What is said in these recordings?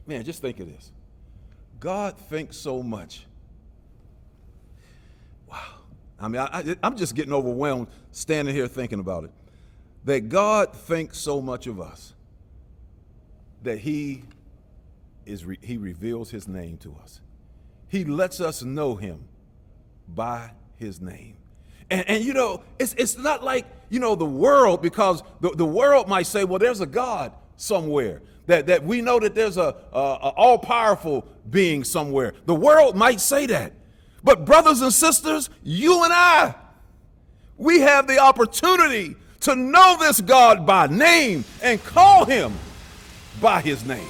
Man, just think of this. God thinks so much. Wow. I mean, I'm just getting overwhelmed standing here thinking about it. That God thinks so much of us that he reveals his name to us. He lets us know him by his name. And you know, it's not like, you know, the world, because the world might say, well, there's a God somewhere. That we know that there's a all-powerful being somewhere. The world might say that. But brothers and sisters, you and I, we have the opportunity to know this God by name and call him by his name.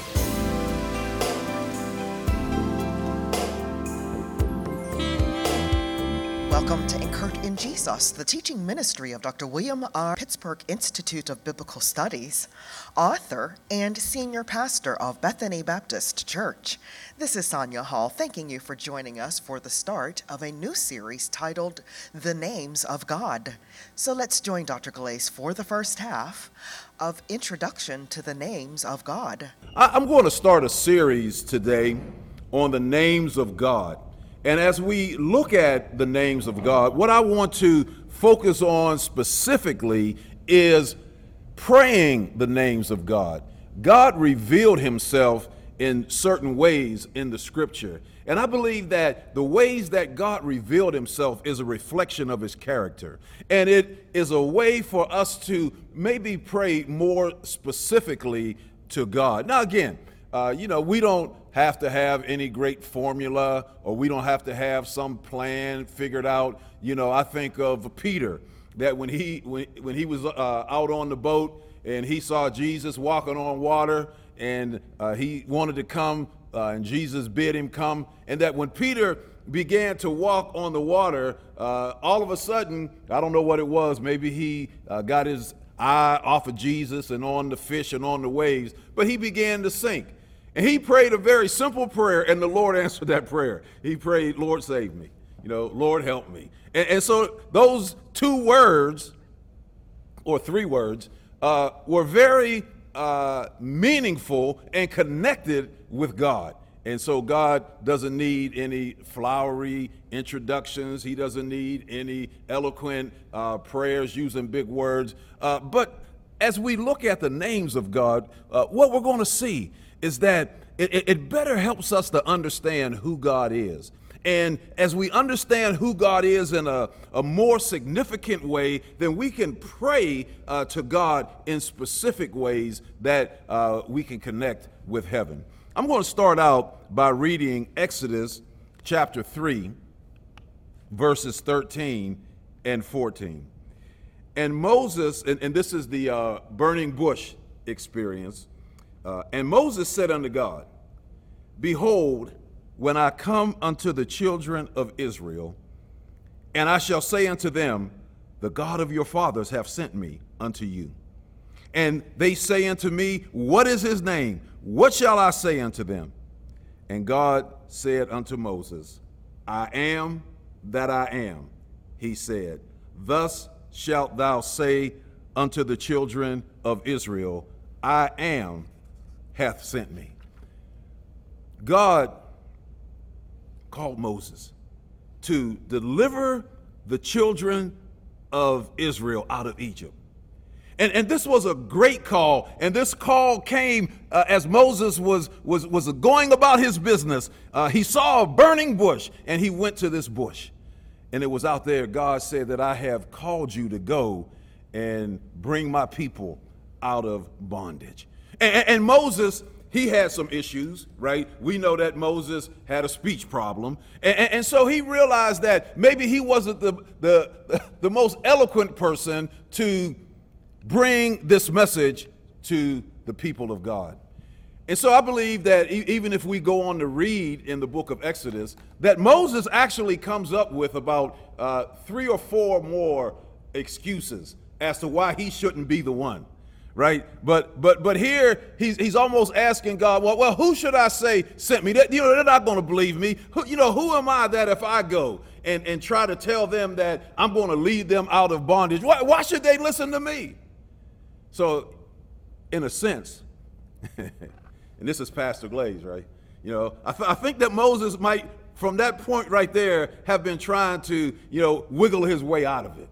Welcome to Anchored in Jesus, the teaching ministry of Dr. William R. Pittsburgh Institute of Biblical Studies, author and senior pastor of Bethany Baptist Church. This is Sonia Hall, thanking you for joining us for the start of a new series titled The Names of God. So let's join Dr. Glaze for the first half of Introduction to the Names of God. I'm going to start a series today on the names of God. And as we look at the names of God, what I want to focus on specifically is praying the names of God. God revealed himself in certain ways in the scripture. And I believe that the ways that God revealed himself is a reflection of his character. And it is a way for us to maybe pray more specifically to God. Now, again, we don't have to have any great formula, or we don't have to have some plan figured out. You know, I think of Peter, that when he was out on the boat and he saw Jesus walking on water, and he wanted to come, and Jesus bid him come, and that when Peter began to walk on the water, all of a sudden, I don't know what it was, maybe he got his eye off of Jesus and on the fish and on the waves, but he began to sink. And he prayed a very simple prayer, and the Lord answered that prayer. He prayed, Lord, save me. You know, Lord, help me. And so those two words, or three words, were very meaningful and connected with God. And so God doesn't need any flowery introductions. He doesn't need any eloquent prayers using big words. But as we look at the names of God, what we're going to see is that it better helps us to understand who God is. And as we understand who God is in a more significant way, then we can pray to God in specific ways that we can connect with heaven. I'm going to start out by reading Exodus chapter 3, verses 13 and 14. And Moses, and this is the burning bush experience, and Moses said unto God, Behold, when I come unto the children of Israel, and I shall say unto them, The God of your fathers hath sent me unto you. And they say unto me, What is his name? What shall I say unto them? And God said unto Moses, I am that I am. He said, Thus shalt thou say unto the children of Israel, I am hath sent me. God called Moses to deliver the children of Israel out of Egypt. And this was a great call, and this call came as Moses was going about his business. He saw a burning bush, and he went to this bush. And it was out there, God said that I have called you to go and bring my people out of bondage. And Moses, he had some issues, right? We know that Moses had a speech problem. And so he realized that maybe he wasn't the most eloquent person to bring this message to the people of God. And so I believe that even if we go on to read in the book of Exodus, that Moses actually comes up with about 3 or 4 more excuses as to why he shouldn't be the one. Right, but here he's almost asking God, well, who should I say sent me? They're not going to believe me. Who am I that if I go and try to tell them that I'm going to lead them out of bondage? Why should they listen to me? So, in a sense, And this is Pastor Glaze, right? You know, I think that Moses might, from that point right there, have been trying to, wiggle his way out of it.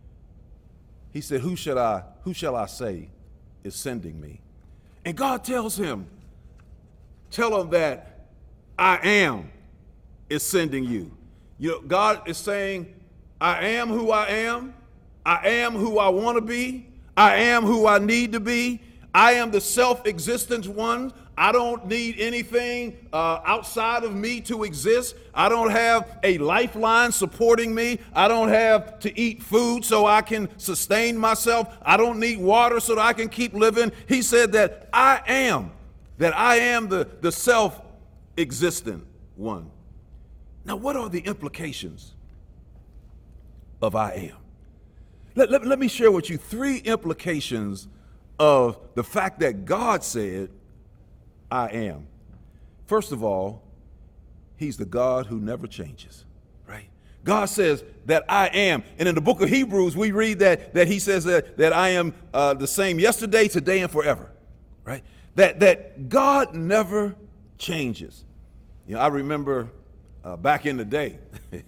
He said, who shall I say is sending me? And God tells him, tell him that I am is sending you. God is saying, I am who I am. I am who I want to be. I am who I need to be. I am the self-existent one. I don't need anything outside of me to exist. I don't have a lifeline supporting me. I don't have to eat food so I can sustain myself. I don't need water so that I can keep living. He said that I am the self-existent one. Now, what are the implications of I am? Let me share with you 3 implications of the fact that God said, I am. First of all, he's the God who never changes, right? God says that I am. And in the book of Hebrews, we read that he says that I am the same yesterday, today, and forever, right? That God never changes. I remember back in the day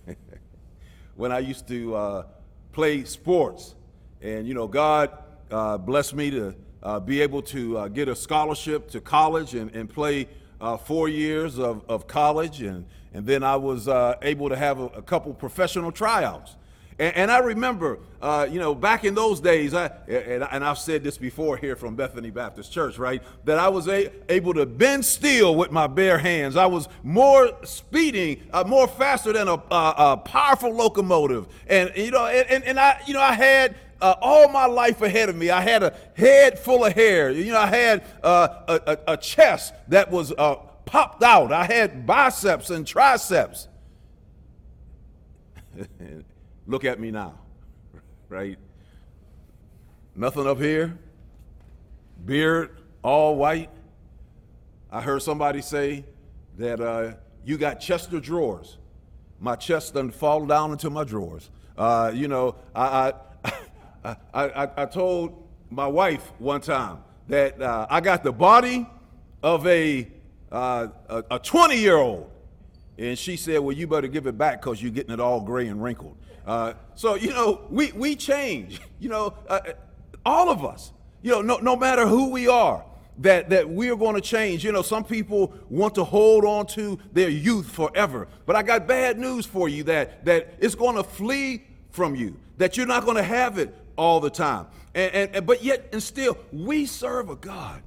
when I used to play sports, and God blessed me to be able to get a scholarship to college and play 4 years of college, and then I was able to have a couple professional tryouts. And I remember, back in those days, and I've said this before here from Bethany Baptist Church, right, that I was able to bend steel with my bare hands. I was more faster than a powerful locomotive. And I had all my life ahead of me. I had a head full of hair. I had a chest that was popped out. I had biceps and triceps. Look at me now, right? Nothing up here, beard all white. I heard somebody say that you got Chester drawers. My chest done fall down into my drawers. I told my wife one time that I got the body of a 20-year-old. And she said, well, you better give it back because you're getting it all gray and wrinkled. So we change, all of us, no matter who we are, that we are going to change. Some people want to hold on to their youth forever. But I got bad news for you that it's going to flee from you, that you're not going to have it all the time. But yet and still, we serve a God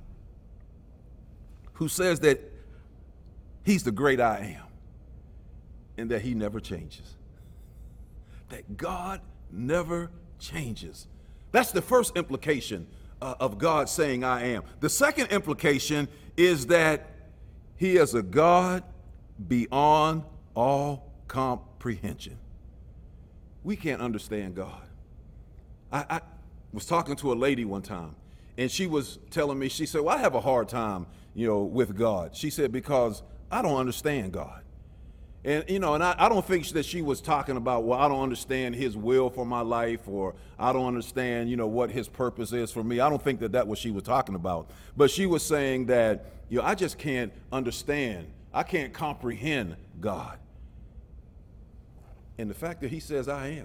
who says that he's the great I am and that he never changes. That God never changes. That's the first implication of God saying I am. The second implication is that he is a God beyond all comprehension. We can't understand God. I was talking to a lady one time, and she was telling me, she said, well, I have a hard time, with God. She said, because I don't understand God. And, I don't think that she was talking about, well, I don't understand his will for my life, or I don't understand, what his purpose is for me. I don't think that what she was talking about. But she was saying that, I just can't understand. I can't comprehend God. And the fact that he says I am,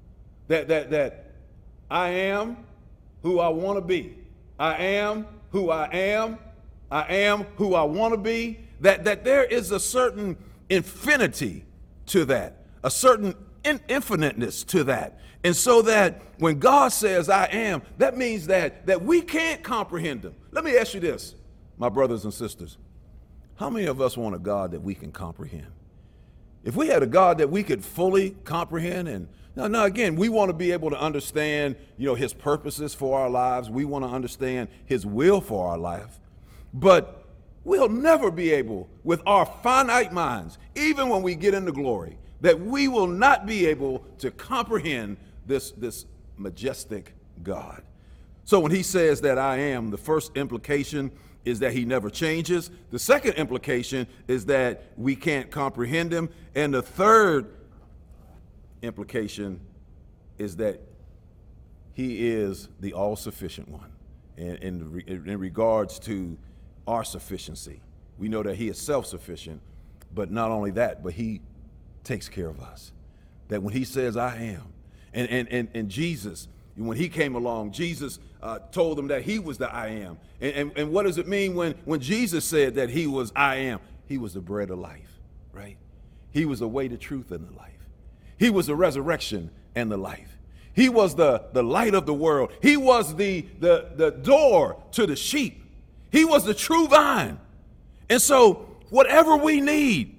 that I am who I want to be. I am who I am. I am who I want to be. That there is a certain infinity to that, a certain infiniteness to that. And so that when God says I am, that means that we can't comprehend him. Let me ask you this, my brothers and sisters. How many of us want a God that we can comprehend? If we had a God that we could fully comprehend, and now again, we want to be able to understand, his purposes for our lives. We want to understand his will for our life. But we'll never be able, with our finite minds, even when we get into glory, that we will not be able to comprehend this majestic God. So when he says that I am, the first implication is that he never changes. The second implication is that we can't comprehend him. And the third implication is that he is the all-sufficient one in regards to our sufficiency. We know that he is self-sufficient, but not only that, but he takes care of us. That when he says, I am, and Jesus, when he came along, Jesus told them that he was the I am. And what does it mean when Jesus said that he was I am? He was the bread of life, right? He was the way, the truth, and the life. He was the resurrection and the life. He was the light of the world. He was the door to the sheep. He was the true vine. And so whatever we need,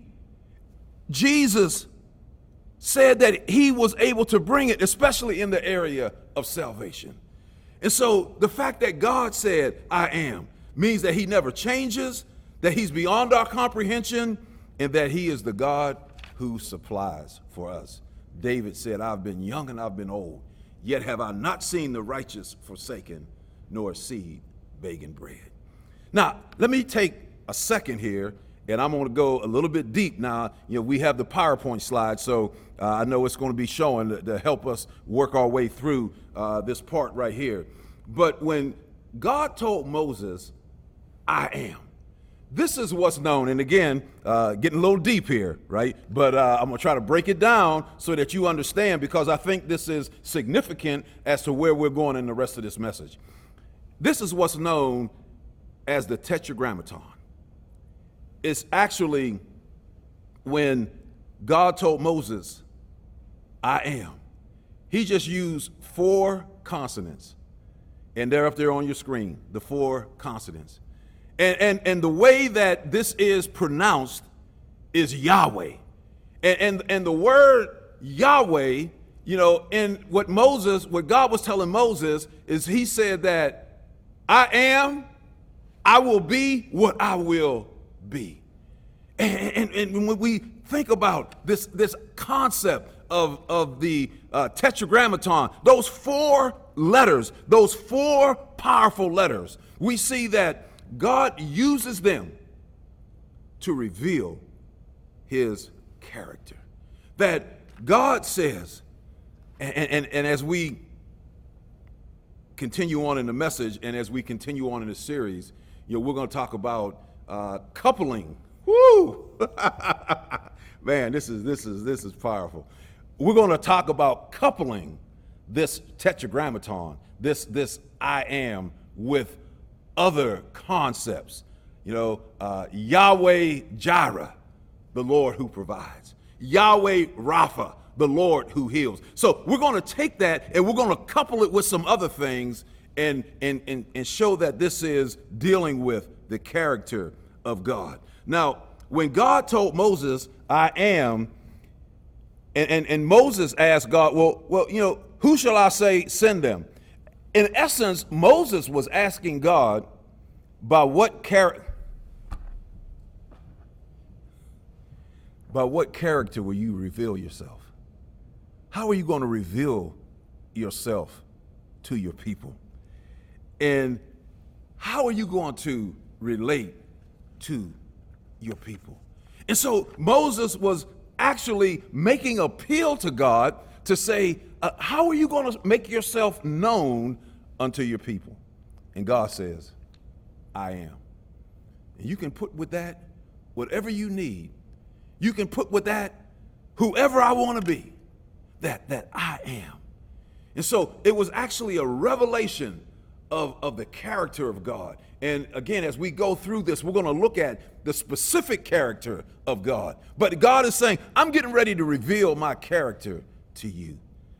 Jesus said that he was able to bring it, especially in the area of salvation. And so the fact that God said, I am, means that he never changes, that he's beyond our comprehension, and that he is the God who supplies for us. David said, I've been young and I've been old, yet have I not seen the righteous forsaken, nor a seed begging bread. Now, let me take a second here, and I'm going to go a little bit deep now. We have the PowerPoint slide, so I know it's going to be showing to help us work our way through this part right here. But when God told Moses, I am, this is what's known, and again, getting a little deep here, right? But I'm going to try to break it down so that you understand, because I think this is significant as to where we're going in the rest of this message. This is what's known as the Tetragrammaton. It's actually when God told Moses, I am. He just used 4 consonants, and they're up there on your screen, the 4 consonants. And the way that this is pronounced is Yahweh. And the word Yahweh, in what God was telling Moses is he said that I am, I will be what I will be. And when we think about this concept of the Tetragrammaton, those 4 letters, those 4 powerful letters, we see that God uses them to reveal his character. That God says, and as we continue on in the message and as we continue on in the series, we're going to talk about coupling. Woo! Man, this is powerful. We're going to talk about coupling this Tetragrammaton, this I am, with other concepts. Yahweh Jireh, the Lord who provides. Yahweh Rapha, the Lord who heals. So we're going to take that and we're going to couple it with some other things and show that this is dealing with the character of God. Now, when God told Moses, I am, and Moses asked God, well, who shall I say send them? In essence, Moses was asking God, by what character will you reveal yourself? How are you going to reveal yourself to your people? And how are you going to relate to your people? And so Moses was actually making appeal to God to say, how are you going to make yourself known unto your people? And God says, I am. And you can put with that whatever you need. You can put with that whoever I want to be, that I am. And so it was actually a revelation of the character of God. And again, as we go through this, we're going to look at the specific character of God. But God is saying, I'm getting ready to reveal my character to you.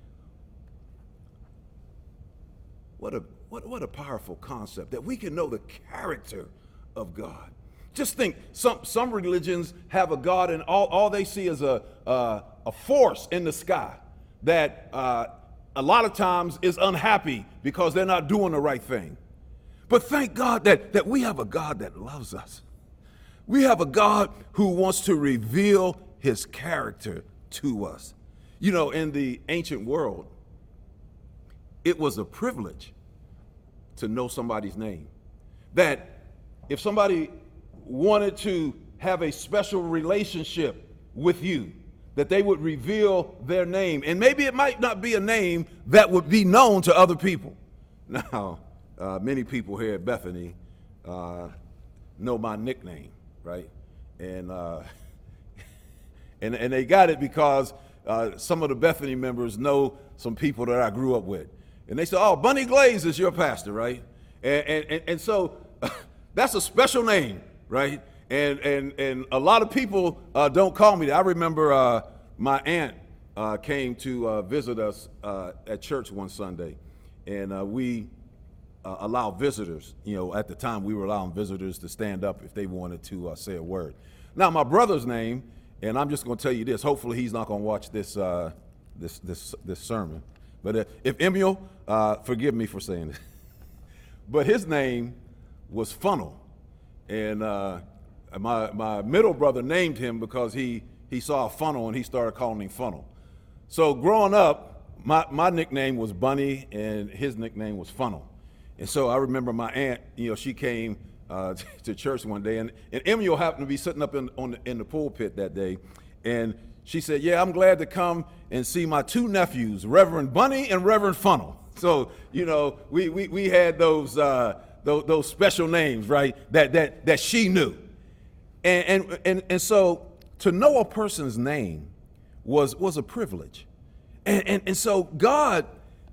What a powerful concept, that we can know the character of God. Just think, some religions have a God and all they see is a force in the sky that a lot of times is unhappy because they're not doing the right thing. But thank God that we have a God that loves us. We have a God who wants to reveal his character to us. In the ancient world, it was a privilege to know somebody's name. That if somebody wanted to have a special relationship with you, that they would reveal their name. And maybe it might not be a name that would be known to other people. Now, many people here at Bethany know my nickname, right? And and they got it because some of the Bethany members know some people that I grew up with. And they said, oh, Bunny Glaze is your pastor, right? And so that's a special name, right? And a lot of people don't call me that. I remember my aunt came to visit us at church one Sunday, and we allow visitors, at the time we were allowing visitors to stand up if they wanted to say a word. Now, my brother's name, and I'm just going to tell you this, hopefully he's not going to watch this sermon, but if Emil, forgive me for saying this, but his name was Funnel, and my middle brother named him because he saw a funnel and he started calling him Funnel. So growing up, my nickname was Bunny and his nickname was Funnel. And so I remember my aunt, she came to church one day, and Emil happened to be sitting up in the pulpit that day, and she said, yeah, I'm glad to come and see my two nephews, Reverend Bunny and Reverend Funnel. So, we had those special names, right, that she knew. And so to know a person's name was a privilege. And so God,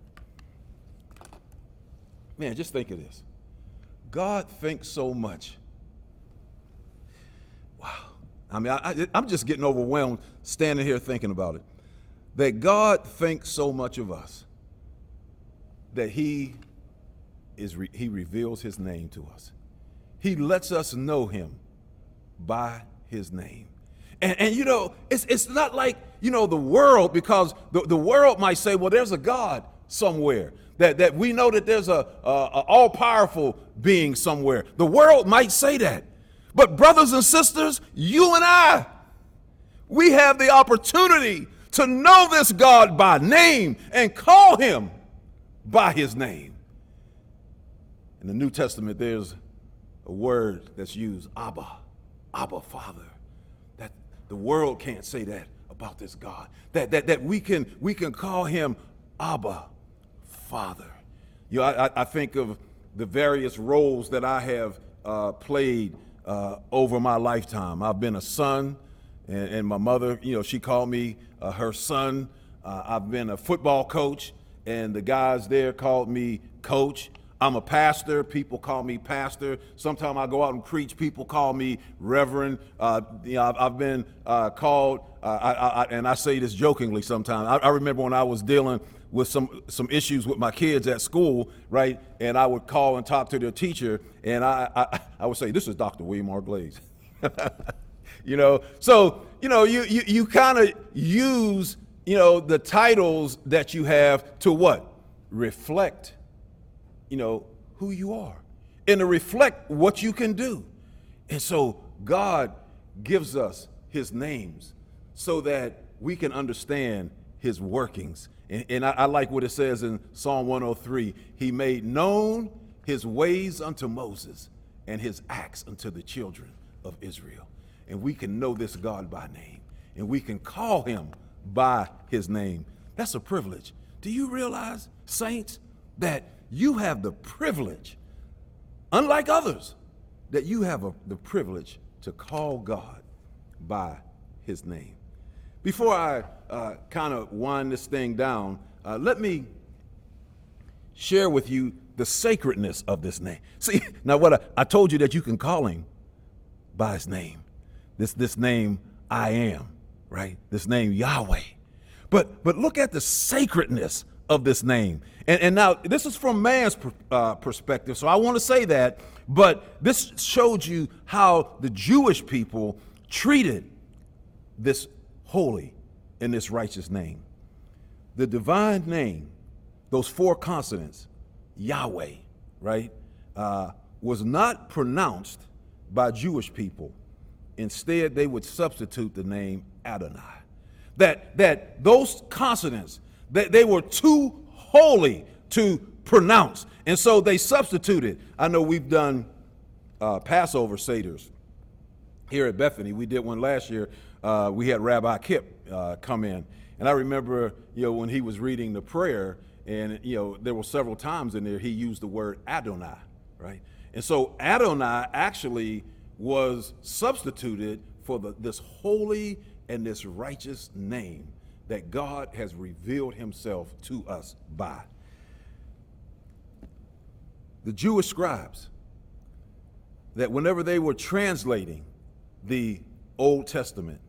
man, just think of this. God thinks so much. Wow. I mean, I'm just getting overwhelmed standing here thinking about it. That God thinks so much of us that he reveals his name to us. He lets us know him by his name. And it's not like, the world, because the world might say, well, there's a God somewhere. That we know that there's a all-powerful being somewhere. The world might say that. But brothers and sisters, you and I, we have the opportunity to know this God by name and call him by his name. In the New Testament, there's a word that's used, Abba, Father. That the world can't say that about this God. That we can call him Abba, Father. I think of the various roles that I have played over my lifetime. I've been a son, and my mother, she called me her son. I've been a football coach, and the guys there called me coach. I'm a pastor. People call me pastor. Sometimes I go out and preach. People call me reverend. I've been called, and I say this jokingly sometimes. I remember when I was dealing with some issues with my kids at school, right? And I would call and talk to their teacher, and I would say, "This is Dr. William R. Glaze." So you kind of use the titles that you have to what? Reflect who you are, and to reflect what you can do. And so God gives us his names so that we can understand his workings. And I like what it says in Psalm 103. He made known his ways unto Moses and his acts unto the children of Israel. And we can know this God by name, and we can call him by his name. That's a privilege. Do you realize, saints, that you have the privilege, unlike others, that you have the privilege to call God by his name? Before I kind of wind this thing down, let me share with you the sacredness of this name. See, now what I told you that you can call him by his name. This name, I am, right? This name, Yahweh. But look at the sacredness of this name. And now this is from man's perspective, so I want to say that, but this showed you how the Jewish people treated this holy and this righteous name. The divine name, those four consonants, Yahweh, right, was not pronounced by Jewish people. Instead, they would substitute the name Adonai. That those consonants, they were too holy to pronounce. And so they substituted. I know we've done Passover Seders here at Bethany. We did one last year. We had Rabbi Kip come in. And I remember, when he was reading the prayer, and, there were several times in there he used the word Adonai, right? And so Adonai actually was substituted for this holy and this righteous name that God has revealed himself to us by. The Jewish scribes, that whenever they were translating the Old Testament,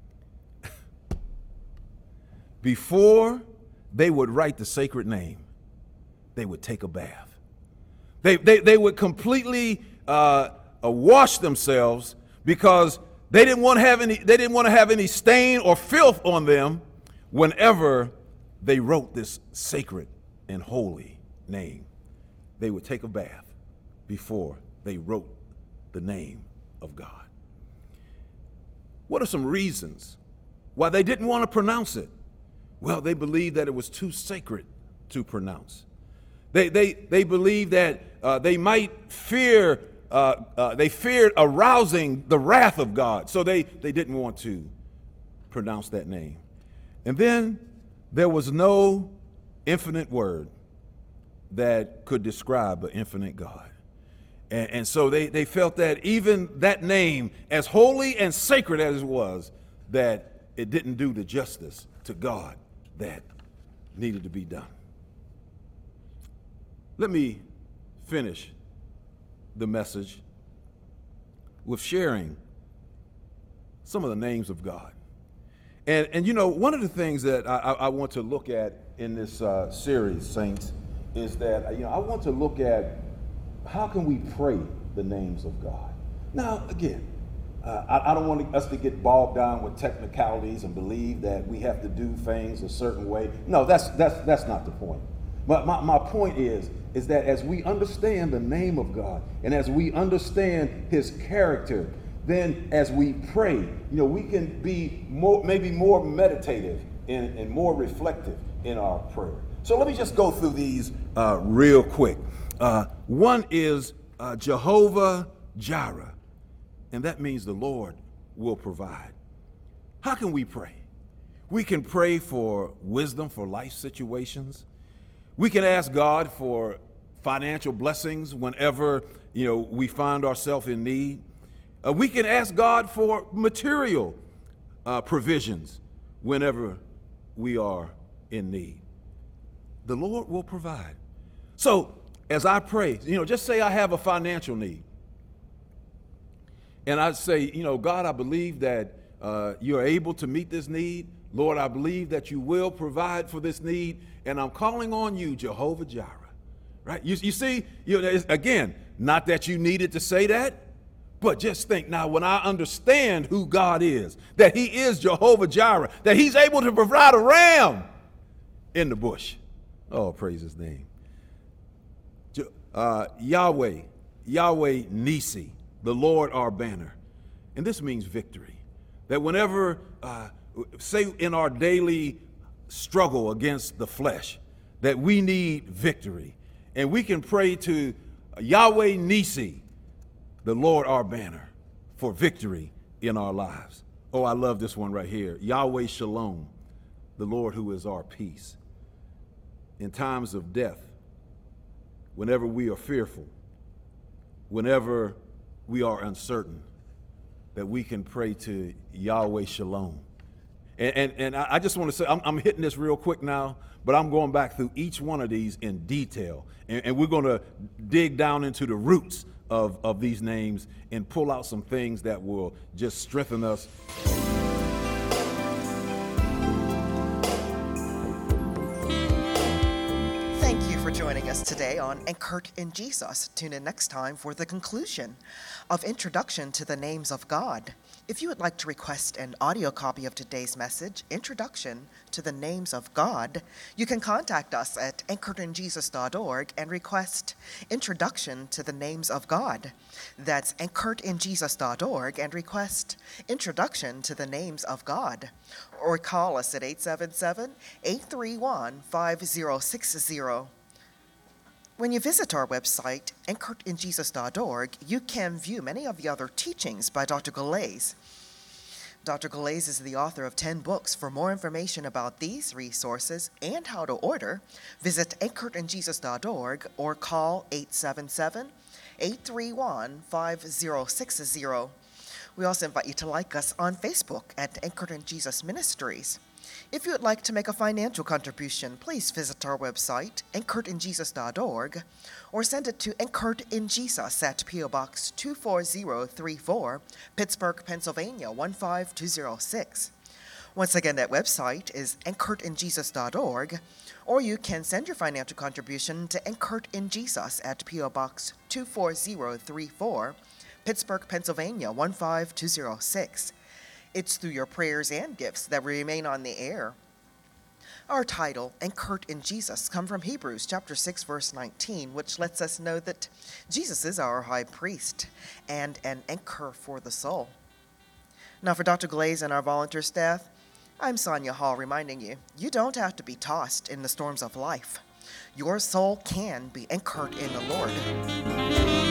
before they would write the sacred name, they would take a bath. They would completely wash themselves, because they didn't want to have any stain or filth on them whenever they wrote this sacred and holy name. They would take a bath before they wrote the name of God. What are some reasons why they didn't want to pronounce it? Well, they believed that it was too sacred to pronounce. They believed that they might fear, they feared arousing the wrath of God, so they didn't want to pronounce that name. And then there was no infinite word that could describe an infinite God. And so they felt that even that name, as holy and sacred as it was, that it didn't do the justice to God that needed to be done. Let me finish the message with sharing some of the names of God. And you know, one of the things that I want to look at in this series, saints, is that I want to look at how can we pray the names of God. Now, again, I don't want us to get bogged down with technicalities and believe that we have to do things a certain way. No, that's not the point. But my point is that as we understand the name of God and as we understand his character, then as we pray, we can be maybe more meditative and more reflective in our prayer. So let me just go through these real quick. One is Jehovah Jireh, and that means the Lord will provide. How can we pray? We can pray for wisdom for life situations. We can ask God for financial blessings whenever we find ourselves in need. We can ask God for material provisions whenever we are in need. The Lord will provide. So as I pray, just say I have a financial need. And I say, God, I believe that you're able to meet this need. Lord, I believe that you will provide for this need. And I'm calling on you, Jehovah Jireh. Right? You see, again, not that you needed to say that, but just think now, when I understand who God is, that he is Jehovah Jireh, that he's able to provide a ram in the bush. Oh, praise his name. Yahweh Nisi, the Lord our banner. And this means victory. That whenever, say in our daily struggle against the flesh, that we need victory. And we can pray to Yahweh Nisi, the Lord our banner, for victory in our lives. Oh, I love this one right here. Yahweh Shalom, the Lord who is our peace. In times of death, whenever we are fearful, whenever we are uncertain, that we can pray to Yahweh Shalom. And I just want to say, I'm hitting this real quick now, but I'm going back through each one of these in detail. And we're going to dig down into the roots of these names and pull out some things that will just strengthen us. Thank you for joining us today on Anchored in Jesus. Tune in next time for the conclusion of Introduction to the Names of God. If you would like to request an audio copy of today's message, Introduction to the Names of God, you can contact us at anchoredinjesus.org and request Introduction to the Names of God. That's anchoredinjesus.org and request Introduction to the Names of God. Or call us at 877-831-5060. When you visit our website, anchoredinjesus.org, you can view many of the other teachings by Dr. Galais. Dr. Galais is the author of 10 books. For more information about these resources and how to order, visit anchoredinjesus.org or call 877 831-5060. We also invite you to like us on Facebook at Anchored in Jesus Ministries. If you would like to make a financial contribution, please visit our website, anchoredinjesus.org, or send it to Anchored in Jesus at P.O. Box 24034, Pittsburgh, Pennsylvania 15206. Once again, that website is anchoredinjesus.org, or you can send your financial contribution to Anchored in Jesus at P.O. Box 24034, Pittsburgh, Pennsylvania 15206. It's through your prayers and gifts that we remain on the air. Our title, Anchored in Jesus, comes from Hebrews chapter 6, verse 19, which lets us know that Jesus is our high priest and an anchor for the soul. Now, for Dr. Glaze and our volunteer staff, I'm Sonia Hall reminding you, you don't have to be tossed in the storms of life. Your soul can be anchored in the Lord.